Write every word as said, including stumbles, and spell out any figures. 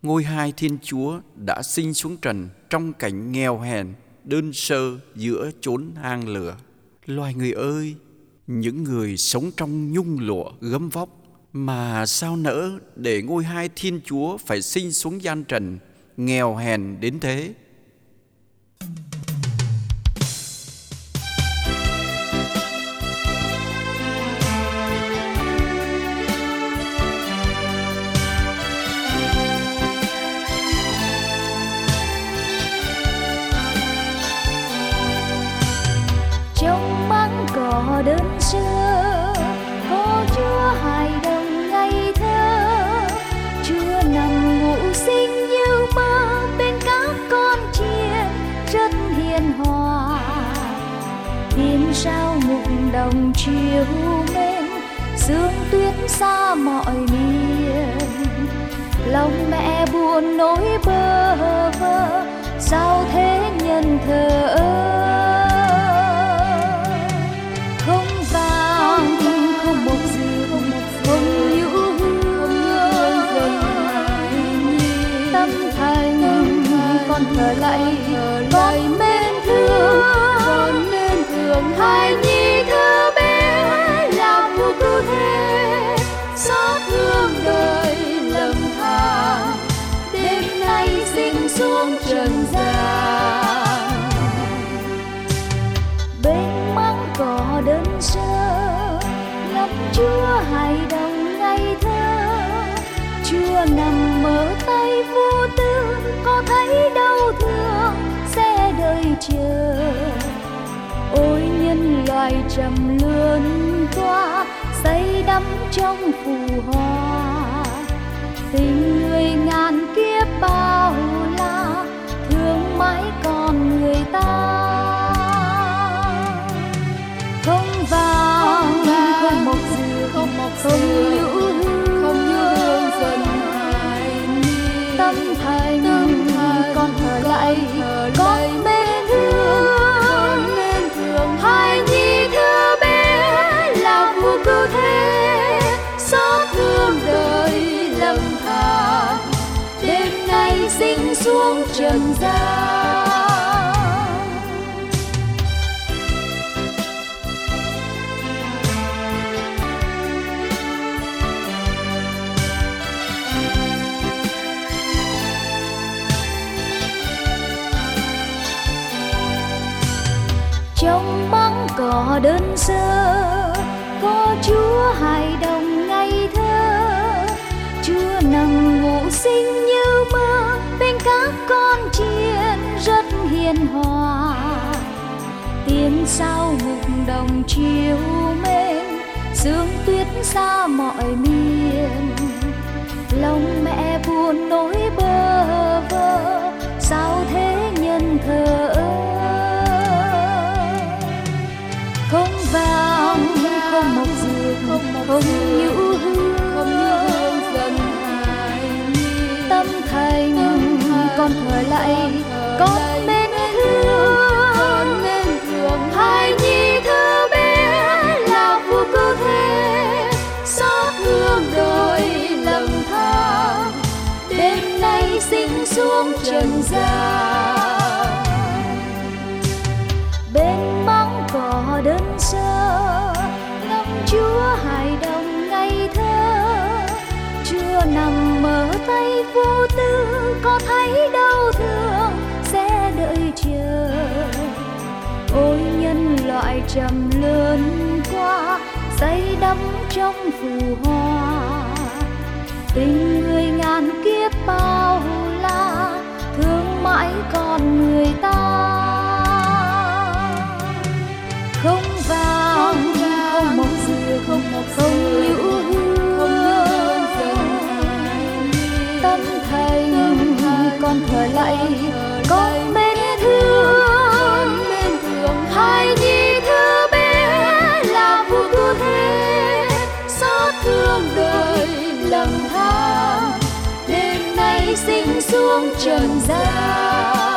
Ngôi hai Thiên Chúa đã sinh xuống trần trong cảnh nghèo hèn, đơn sơ giữa chốn hang lửa. Loài người ơi, những người sống trong nhung lụa gấm vóc, mà sao nỡ để ngôi hai Thiên Chúa phải sinh xuống gian trần, nghèo hèn đến thế. Trong mắng cỏ đơn sơ, có Chúa hài đồng ngây thơ. Chúa nằm ngủ sinh như mơ bên các con chiên rất hiền hòa. Thiên sao mục đồng chiều mến, sương tuyết xa mọi miền. Lòng mẹ buồn nỗi bơ vơ, sao thế nhân thờ ơ. Không vàng, không một giường, không nhũ hương, tâm thành con thờ lạy, con mến thương, hài nhi thơ bé làm vua cứu thế, xót thương đời lầm than, đêm nay sinh xuống trần gian. Bên mắng cỏ đơn sơ, ngắm Chúa hài đồng ngây thơ. Chúa nằm mở tay vô tư, có thấy đau thương sẽ đợi chờ. Ôi nhân loại trầm luân qua, say đắm trong phù hoa. Tình người ngàn kiếp bao la, thương mãi con người ta. Không vàng, không một dừa, không nhũ hương, không như hương dần hài nhi. Tâm thành con thờ lạy, con mến thương, hài nhi thơ bé là vua cứu thế, xót thương đời lầm than, đêm nay sinh xuống trần gian. Trong mắng cỏ đơn sơ, có Chúa hài đồng ngây thơ. Chúa nằm ngủ sinh như mơ bên các con chiên rất hiền hòa. Tiên sao ngục đồng chiều mến, sương tuyết xa mọi miền. Lòng mẹ buồn nỗi bơ vơ, sao thế nhân thờ ơ. Không vàng, không một giường, không nhũ hương, không như hương dần hài nhi. Tâm thành con thờ lạy, con mến thương, hài nhi thơ bé là vua cứu thế, xót thương đời lầm than, đêm nay sinh xuống trần gian. Bên mắng cỏ đơn sơ, ngắm Chúa hài đồng ngây thơ. Chúa nằm mở tay vô tư, có thấy đau thương sẽ đợi chờ. Ôi nhân loại trầm luân qua, say đắm trong phù hoa. Tình người ngàn kiếp bao la, thương mãi con người ta. Không vàng, không một dừa, không nhũ hương, không như hương dần hài nhi. Tâm thành con thờ lạy, con mến thương, hài nhi thơ bé là vua cứu thế, xót thương đời lầm than, đêm nay sinh xuống trần gian.